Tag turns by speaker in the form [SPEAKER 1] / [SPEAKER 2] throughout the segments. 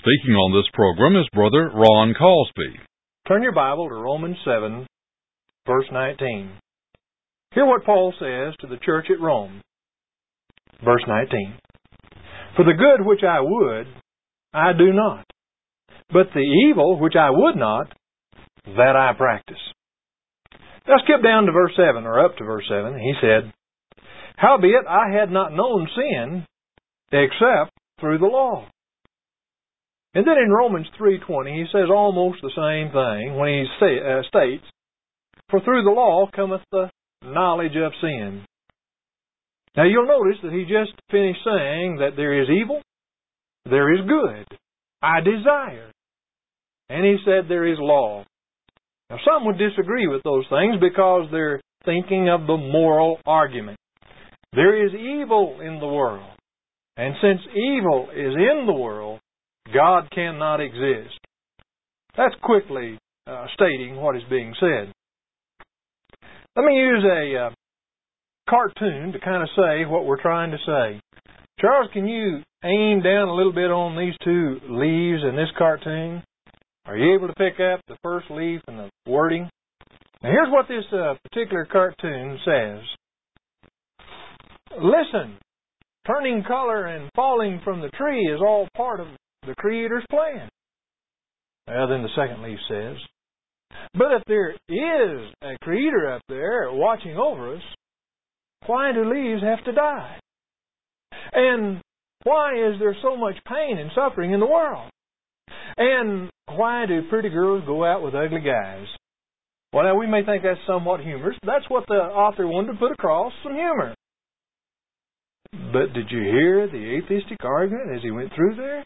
[SPEAKER 1] Speaking on this program is Brother Ron Cosby.
[SPEAKER 2] Turn your Bible to Romans 7, verse 19. Hear what Paul says to the church at Rome. Verse 19. For the good which I would, I do not. But the evil which I would not, that I practice. Now skip down to verse 7, or up to verse 7. He said, Howbeit I had not known sin, except through the law. And then in Romans 3:20, he says almost the same thing when he states, For through the law cometh the knowledge of sin. Now you'll notice that he just finished saying that there is evil, there is good, I desire. And he said there is law. Now some would disagree with those things because they're thinking of the moral argument. There is evil in the world. And since evil is in the world, God cannot exist. That's quickly stating what is being said. Let me use a cartoon to kind of say what we're trying to say. Charles, can you aim down a little bit on these two leaves in this cartoon? Are you able to pick up the first leaf and the wording? Now here's what this particular cartoon says. Listen, turning color and falling from the tree is all part of the Creator's plan. Well, then the second leaf says, But if there is a Creator up there watching over us, why do leaves have to die? And why is there so much pain and suffering in the world? And why do pretty girls go out with ugly guys? Well, now we may think that's somewhat humorous. That's what the author wanted to put across, some humor. But did you hear the atheistic argument as he went through there?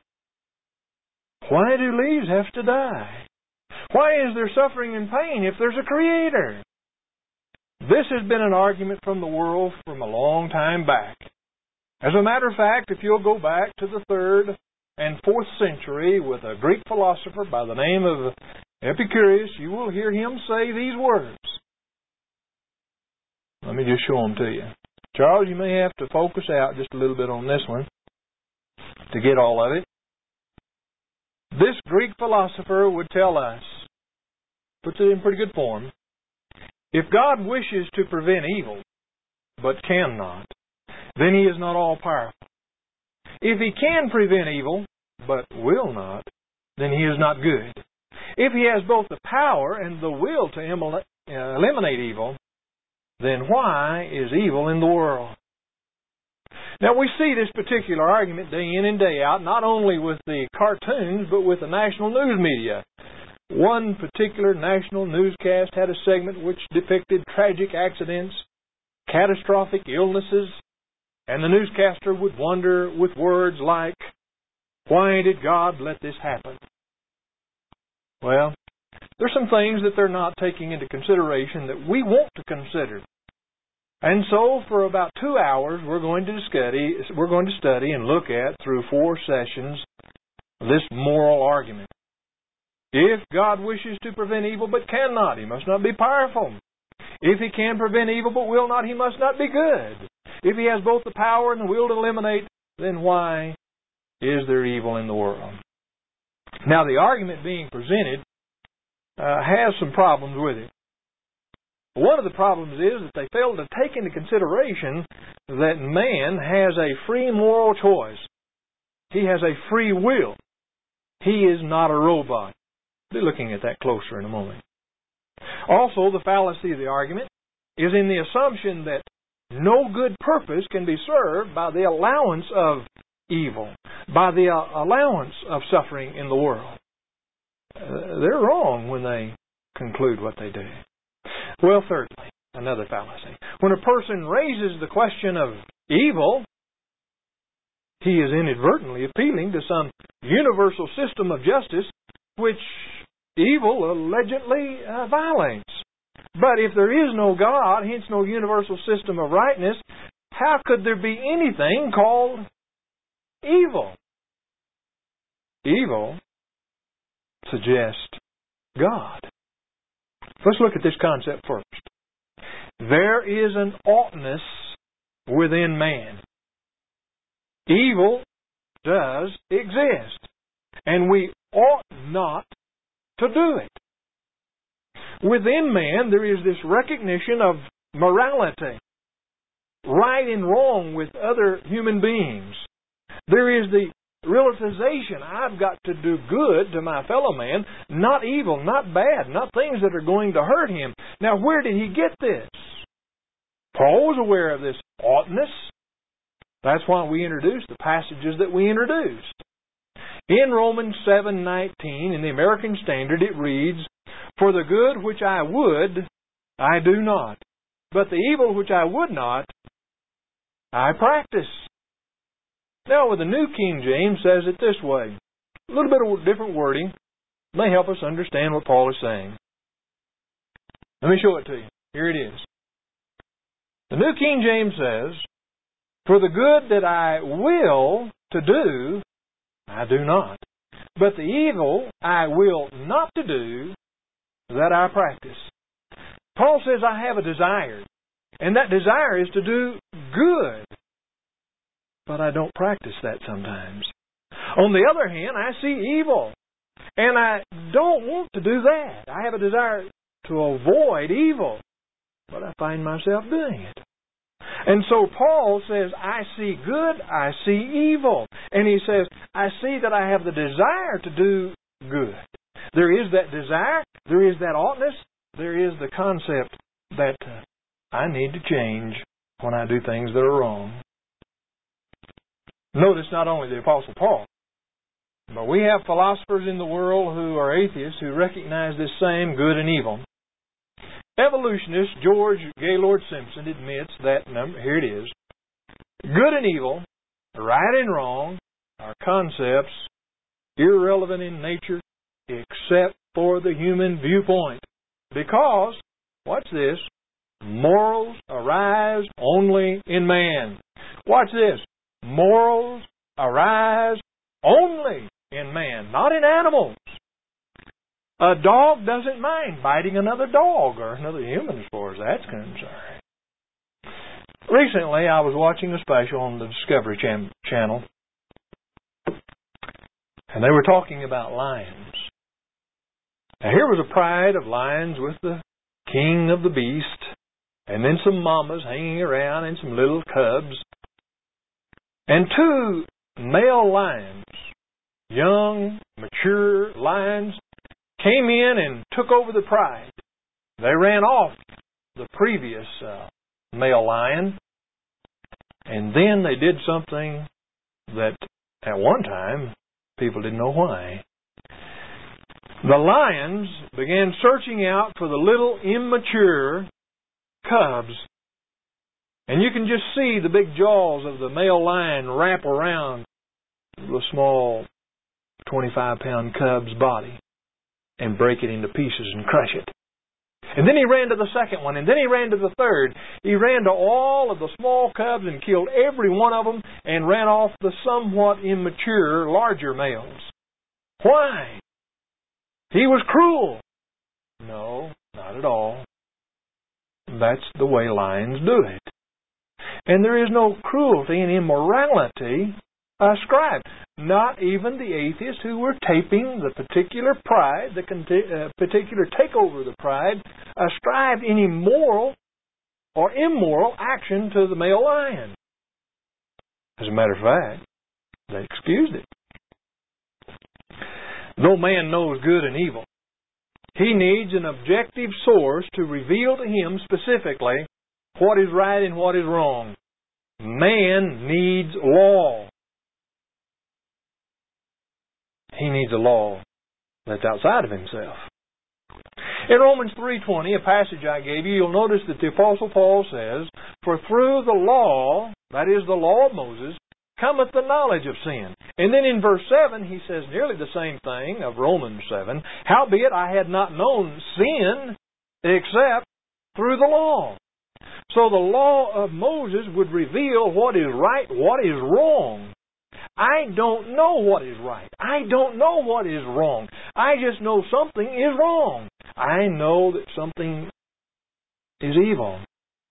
[SPEAKER 2] Why do leaves have to die? Why is there suffering and pain if there's a Creator? This has been an argument from the world from a long time back. As a matter of fact, if you'll go back to the 3rd and 4th century with a Greek philosopher by the name of Epicurus, you will hear him say these words. Let me just show them to you. Charles, you may have to focus out just a little bit on this one to get all of it. This Greek philosopher would tell us, puts it in pretty good form, if God wishes to prevent evil, but cannot, then He is not all-powerful. If He can prevent evil, but will not, then He is not good. If He has both the power and the will to eliminate evil, then why is evil in the world? Now we see this particular argument day in and day out, not only with the cartoons, but with the national news media. One particular national newscast had a segment which depicted tragic accidents, catastrophic illnesses, and the newscaster would wonder with words like, why did God let this happen? Well, there's some things that they're not taking into consideration that we want to consider. And so for about 2 hours we're going to study and look at through 4 sessions this moral argument. If God wishes to prevent evil but cannot, He must not be powerful. If He can prevent evil but will not, He must not be good. If He has both the power and the will to eliminate, then why is there evil in the world? Now the argument being presented has some problems with it. One of the problems is that they fail to take into consideration that man has a free moral choice. He has a free will. He is not a robot. We'll be looking at that closer in a moment. Also, the fallacy of the argument is in the assumption that no good purpose can be served by the allowance of evil, by the allowance of suffering in the world. They're wrong when they conclude what they do. Well, thirdly, another fallacy. When a person raises the question of evil, he is inadvertently appealing to some universal system of justice which evil allegedly violates. But if there is no God, hence no universal system of rightness, how could there be anything called evil? Evil suggests God. Let's look at this concept first. There is an oughtness within man. Evil does exist. and we ought not to do it. Within man, there is this recognition of morality, right and wrong with other human beings. There is the realization I've got to do good to my fellow man, not evil, not bad, not things that are going to hurt him. Now, where did he get this? Paul was aware of this oughtness. That's why we introduced the passages that we introduced. In Romans 7:19, in the American Standard, it reads, "For the good which I would, I do not. But the evil which I would not, I practice." Now, with the New King James says it this way. A little bit of different wording may help us understand what Paul is saying. Let me show it to you. Here it is. The New King James says, "For the good that I will to do, I do not. But the evil I will not to do, that I practice." Paul says, I have a desire. And that desire is to do good. But I don't practice that sometimes. On the other hand, I see evil. And I don't want to do that. I have a desire to avoid evil. But I find myself doing it. And so Paul says, I see good, I see evil. And he says, I see that I have the desire to do good. There is that desire, there is that oughtness, there is the concept that I need to change when I do things that are wrong. Notice not only the Apostle Paul, but we have philosophers in the world who are atheists who recognize this same good and evil. Evolutionist George Gaylord Simpson admits that, here it is, good and evil, right and wrong, are concepts irrelevant in nature except for the human viewpoint. Because, watch this, morals arise only in man. Watch this, morals arise only in man, not in animals. A dog doesn't mind biting another dog or another human as far as that's concerned. Recently, I was watching a special on the Discovery Channel, and they were talking about lions. Now, here was a pride of lions with the king of the beast, and then some mamas hanging around and some little cubs. And two male lions, young, mature lions, came in and took over the pride. They ran off the previous male lion, and then they did something that at one time people didn't know why. The lions began searching out for the little immature cubs. And you can just see the big jaws of the male lion wrap around the small 25-pound cub's body and break it into pieces and crush it. And then he ran to the second one, and then he ran to the third. He ran to all of the small cubs and killed every one of them and ran off the somewhat immature, larger males. Why? He was cruel. No, not at all. That's the way lions do it. And there is no cruelty and immorality ascribed. Not even the atheists who were taping the particular pride, the particular takeover of the pride, ascribed any moral or immoral action to the male lion. As a matter of fact, they excused it. Though man knows good and evil, he needs an objective source to reveal to him specifically what is right and what is wrong. Man needs law. He needs a law that's outside of himself. In Romans 3:20, a passage I gave you, you'll notice that the Apostle Paul says, "For through the law, that is the law of Moses, cometh the knowledge of sin." And then in verse 7, he says nearly the same thing of Romans 7, "Howbeit I had not known sin except through the law." So the law of Moses would reveal what is right, what is wrong. I don't know what is right. I don't know what is wrong. I just know something is wrong. I know that something is evil.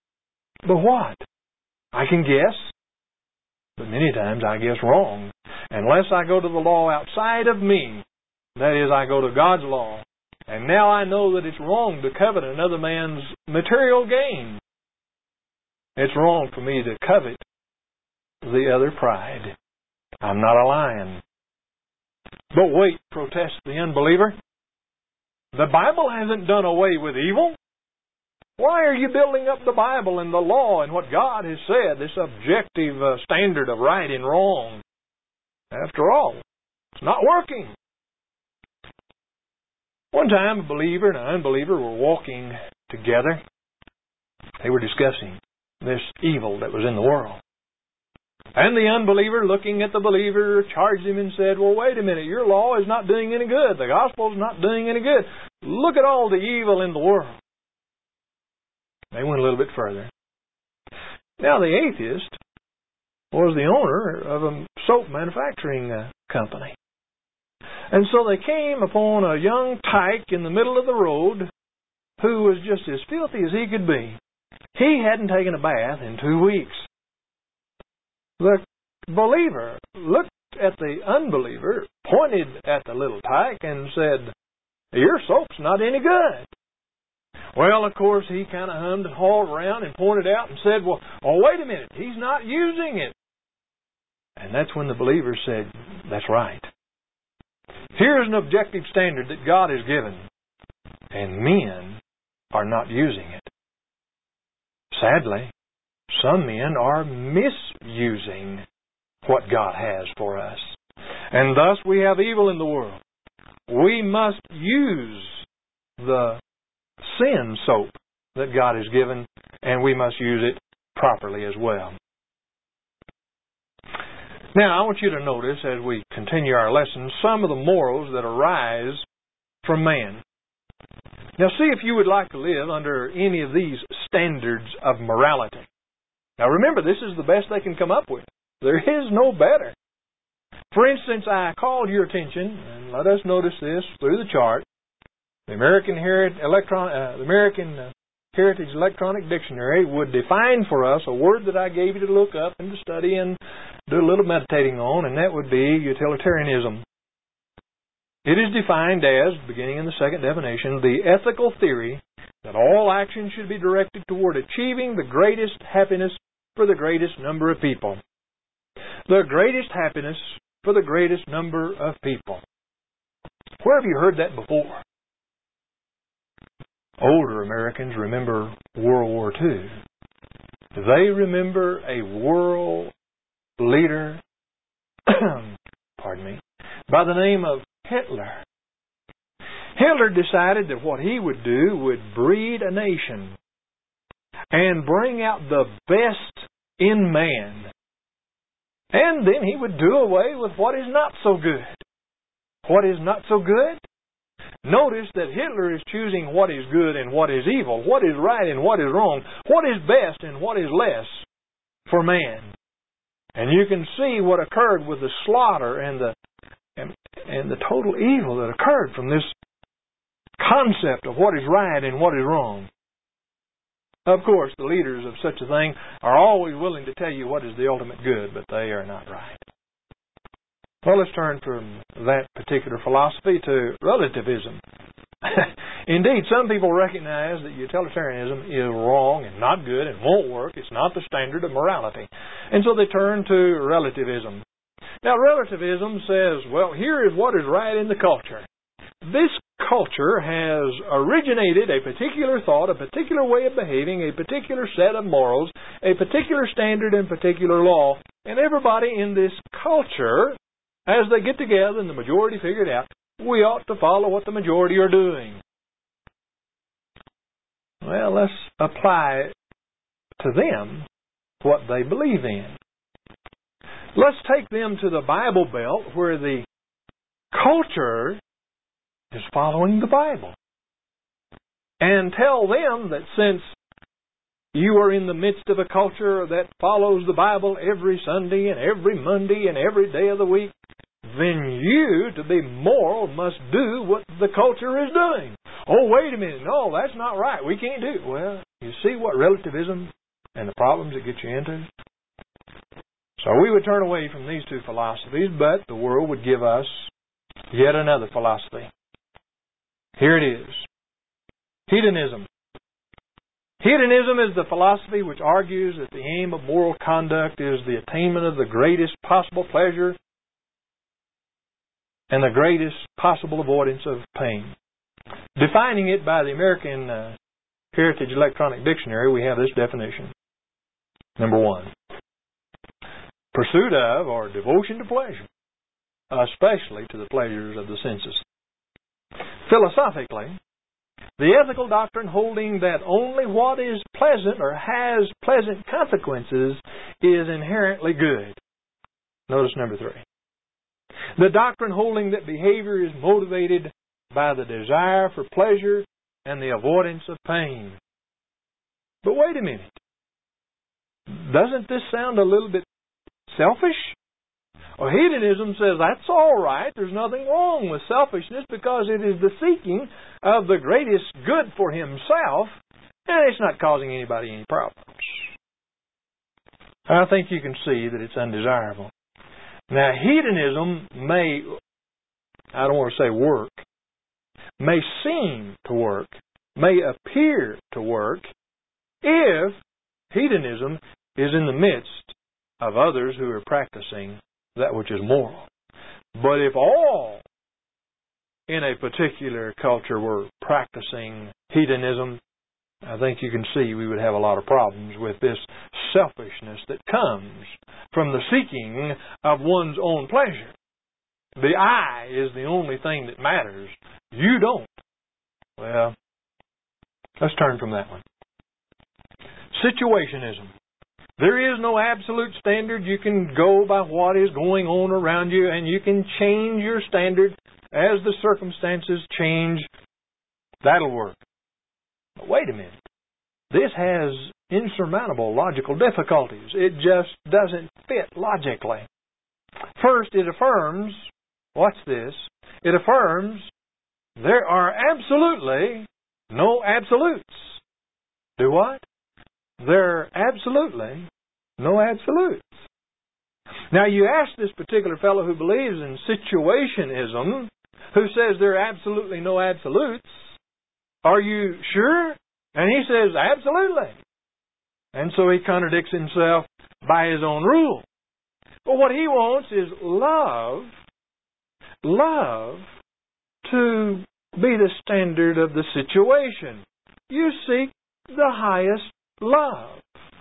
[SPEAKER 2] But what? I can guess. But many times I guess wrong. unless I go to the law outside of me, that is, I go to God's law, and now I know that it's wrong to covet another man's material gain. It's wrong for me to covet the other pride. I'm not a lion. But wait, protests the unbeliever. The Bible hasn't done away with evil. Why are you building up the Bible and the law and what God has said, this objective standard of right and wrong? After all, it's not working. One time, a believer and an unbeliever were walking together. They were discussing this evil that was in the world. And the unbeliever, looking at the believer, charged him and said, well, wait a minute, your law is not doing any good. The gospel is not doing any good. Look at all the evil in the world. They went a little bit further. Now, the atheist was the owner of a soap manufacturing company. And so they came upon a young tyke in the middle of the road who was just as filthy as he could be. He hadn't taken a bath in 2 weeks. The believer looked at the unbeliever, pointed at the little tyke, and said, your soap's not any good. Well, of course, he kind of hummed and hawed around and pointed out and said, well, wait a minute, he's not using it. And that's when the believer said, that's right. Here's an objective standard that God has given, and men are not using it. Sadly, some men are misusing what God has for us. And thus we have evil in the world. We must use the sin soap that God has given, and we must use it properly as well. Now, I want you to notice, as we continue our lesson, some of the morals that arise from man. Now, see if you would like to live under any of these standards of morality. Now, remember, this is the best they can come up with. There is no better. For instance, I called your attention, and let us notice this through the chart. The American Heritage Electronic Dictionary would define for us a word that I gave you to look up and to study and do a little meditating on, and that would be utilitarianism. It is defined as, beginning in the second definition, the ethical theory that all action should be directed toward achieving the greatest happiness for the greatest number of people. The greatest happiness for the greatest number of people. Where have you heard that before? Older Americans remember World War II. They remember a world leader, by the name of Hitler. Hitler decided that what he would do would breed a nation and bring out the best in man. And then he would do away with what is not so good. What is not so good? Notice that Hitler is choosing what is good and what is evil, what is right and what is wrong, what is best and what is less for man. And you can see what occurred with the slaughter and the total evil that occurred from this concept of what is right and what is wrong. Of course, the leaders of such a thing are always willing to tell you what is the ultimate good, but they are not right. Well, let's turn from that particular philosophy to relativism. Indeed, some people recognize that utilitarianism is wrong and not good and won't work. It's not the standard of morality. And so they turn to relativism. Now, relativism says, well, here is what is right in the culture. This culture has originated a particular thought, a particular way of behaving, a particular set of morals, a particular standard and particular law. And everybody in this culture, as they get together and the majority figure it out, we ought to follow what the majority are doing. Well, let's apply to them what they believe in. Let's take them to the Bible Belt where the culture is following the Bible. And tell them that since you are in the midst of a culture that follows the Bible every Sunday and every Monday and every day of the week, then you, to be moral, must do what the culture is doing. Oh, wait a minute. No, that's not right. We can't do it. Well, you see what relativism and the problems it gets you into? So we would turn away from these two philosophies, but the world would give us yet another philosophy. Here it is. Hedonism. Hedonism is the philosophy which argues that the aim of moral conduct is the attainment of the greatest possible pleasure and the greatest possible avoidance of pain. Defining it by the American Heritage Electronic Dictionary, we have this definition. Number 1. Pursuit of or devotion to pleasure, especially to the pleasures of the senses. Philosophically, the ethical doctrine holding that only what is pleasant or has pleasant consequences is inherently good. Notice number 3. The doctrine holding that behavior is motivated by the desire for pleasure and the avoidance of pain. But wait a minute. Doesn't this sound a little bit selfish? Well, hedonism says that's all right. There's nothing wrong with selfishness because it is the seeking of the greatest good for himself, and it's not causing anybody any problems. I think you can see that it's undesirable. Now, hedonism may, I don't want to say work, may seem to work, may appear to work, if hedonism is in the midst of others who are practicing that which is moral. But if all in a particular culture were practicing hedonism, I think you can see we would have a lot of problems with this selfishness that comes from the seeking of one's own pleasure. The I is the only thing that matters. You don't. Well, let's turn from that one. Situationism. There is no absolute standard. You can go by what is going on around you, and you can change your standard as the circumstances change. That'll work. But wait a minute. This has insurmountable logical difficulties. It just doesn't fit logically. First, it affirms, watch this, it affirms there are absolutely no absolutes. Do what? There are absolutely no absolutes. Now, you ask this particular fellow who believes in situationism, who says there are absolutely no absolutes, are you sure? And he says, absolutely. And so he contradicts himself by his own rule. But what he wants is love to be the standard of the situation. You seek the highest love.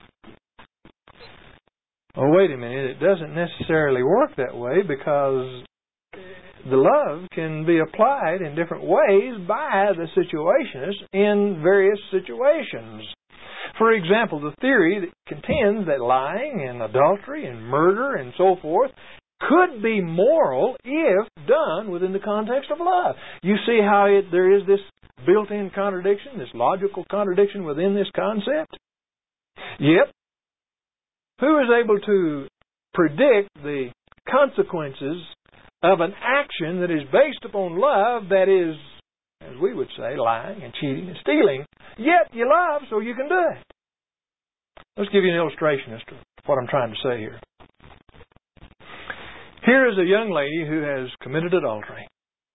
[SPEAKER 2] Oh, wait a minute. It doesn't necessarily work that way because the love can be applied in different ways by the situationist in various situations. For example, the theory that contends that lying and adultery and murder and so forth could be moral if done within the context of love. You see how there is this built-in contradiction, this logical contradiction within this concept? Yep. Who is able to predict the consequences of an action that is based upon love that is, as we would say, lying and cheating and stealing, yet you love so you can do it? Let's give you an illustration as to what I'm trying to say here. Here is a young lady who has committed adultery.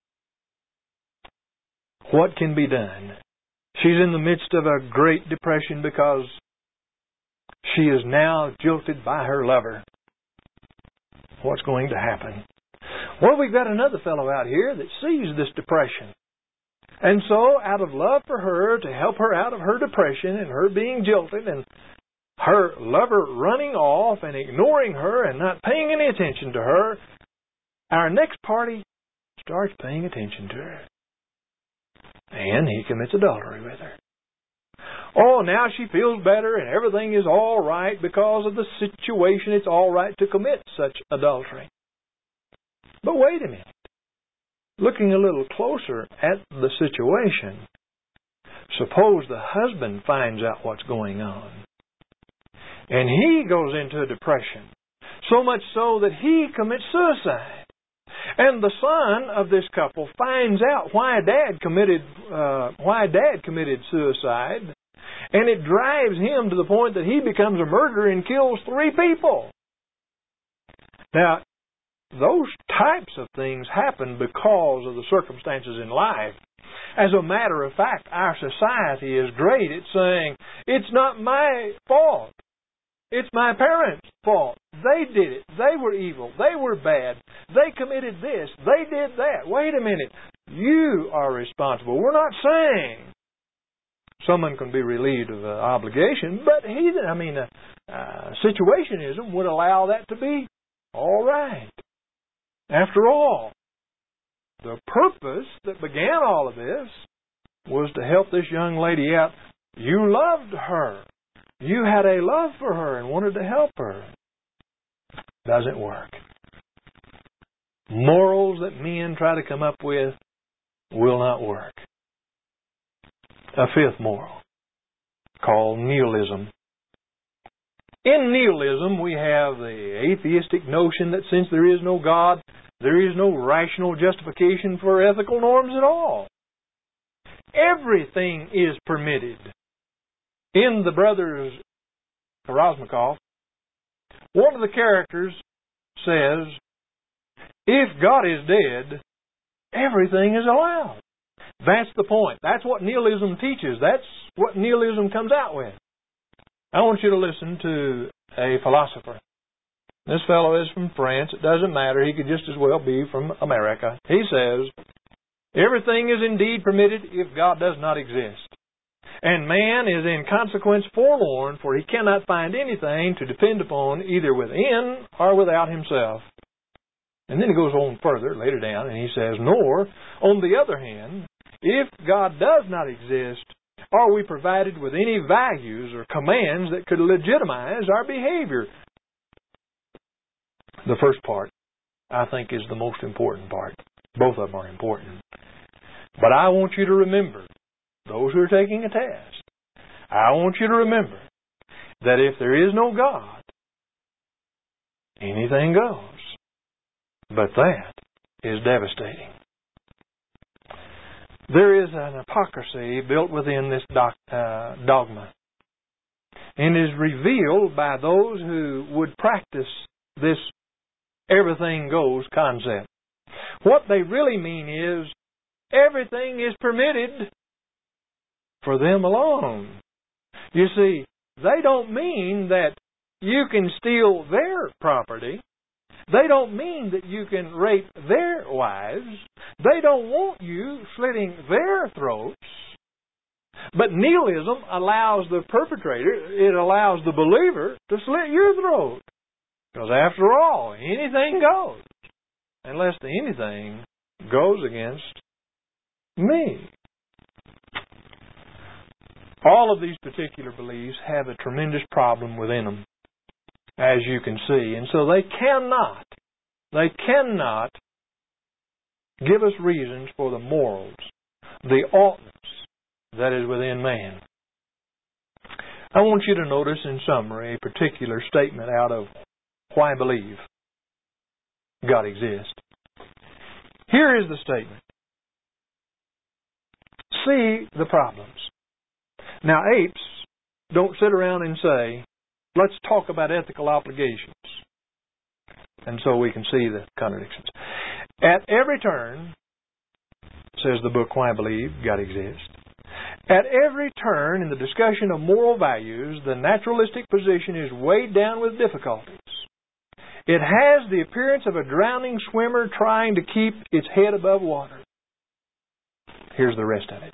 [SPEAKER 2] What can be done? She's in the midst of a great depression because she is now jilted by her lover. What's going to happen? Well, we've got another fellow out here that sees this depression. And so, out of love for her, to help her out of her depression and her being jilted and her lover running off and ignoring her and not paying any attention to her, our next party starts paying attention to her. And he commits adultery with her. Oh, now she feels better and everything is all right because of the situation. It's all right to commit such adultery. But wait a minute. Looking a little closer at the situation, suppose the husband finds out what's going on. And he goes into a depression. So much so that he commits suicide. And the son of this couple finds out why dad committed suicide. And it drives him to the point that he becomes a murderer and kills 3 people. Now, those types of things happen because of the circumstances in life. As a matter of fact, our society is great at saying, it's not my fault. It's my parents' fault. They did it. They were evil. They were bad. They committed this. They did that. Wait a minute. You are responsible. We're not saying someone can be relieved of obligation, but situationism would allow that to be all right. After all, the purpose that began all of this was to help this young lady out. You loved her. You had a love for her and wanted to help her. Doesn't work. Morals that men try to come up with will not work. A fifth moral, called nihilism. In nihilism, we have the atheistic notion that since there is no God, there is no rational justification for ethical norms at all. Everything is permitted. In The Brothers Karamazov, one of the characters says, if God is dead, everything is allowed. That's the point. That's what nihilism teaches. That's what nihilism comes out with. I want you to listen to a philosopher. This fellow is from France. It doesn't matter. He could just as well be from America. He says, everything is indeed permitted if God does not exist. And man is in consequence forlorn, for he cannot find anything to depend upon either within or without himself. And then he goes on further, later down, and he says, nor, on the other hand, if God does not exist, are we provided with any values or commands that could legitimize our behavior. The first part, I think, is the most important part. Both of them are important. But I want you to remember, those who are taking a test, I want you to remember that if there is no God, anything goes. But that is devastating. There is an hypocrisy built within this dogma, and is revealed by those who would practice this everything goes concept. What they really mean is everything is permitted for them alone. You see, they don't mean that you can steal their property. They don't mean that you can rape their wives. They don't want you slitting their throats. But nihilism allows the perpetrator, it allows the believer to slit your throat. Because after all, anything goes. Unless the anything goes against me. All of these particular beliefs have a tremendous problem within them, as you can see. And so they cannot give us reasons for the morals, the oughtness that is within man. I want you to notice in summary a particular statement out of Why Believe God Exists. Here is the statement. See the problems. Now, apes don't sit around and say, let's talk about ethical obligations. And so we can see the contradictions. At every turn, says the book Why Believe God Exists, at every turn in the discussion of moral values, the naturalistic position is weighed down with difficulties. It has the appearance of a drowning swimmer trying to keep its head above water. Here's the rest of it.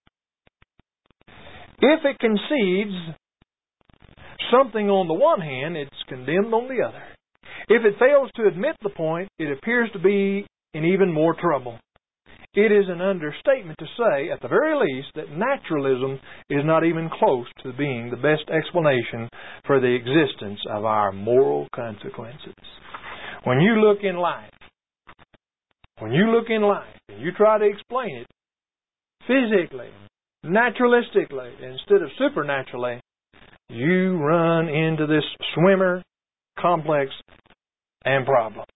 [SPEAKER 2] If it concedes something on the one hand, it's condemned on the other. If it fails to admit the point, it appears to be in even more trouble. It is an understatement to say, at the very least, that naturalism is not even close to being the best explanation for the existence of our moral consequences. When you look in life, and you try to explain it physically, naturalistically, instead of supernaturally, you run into this swimmer complex and problem.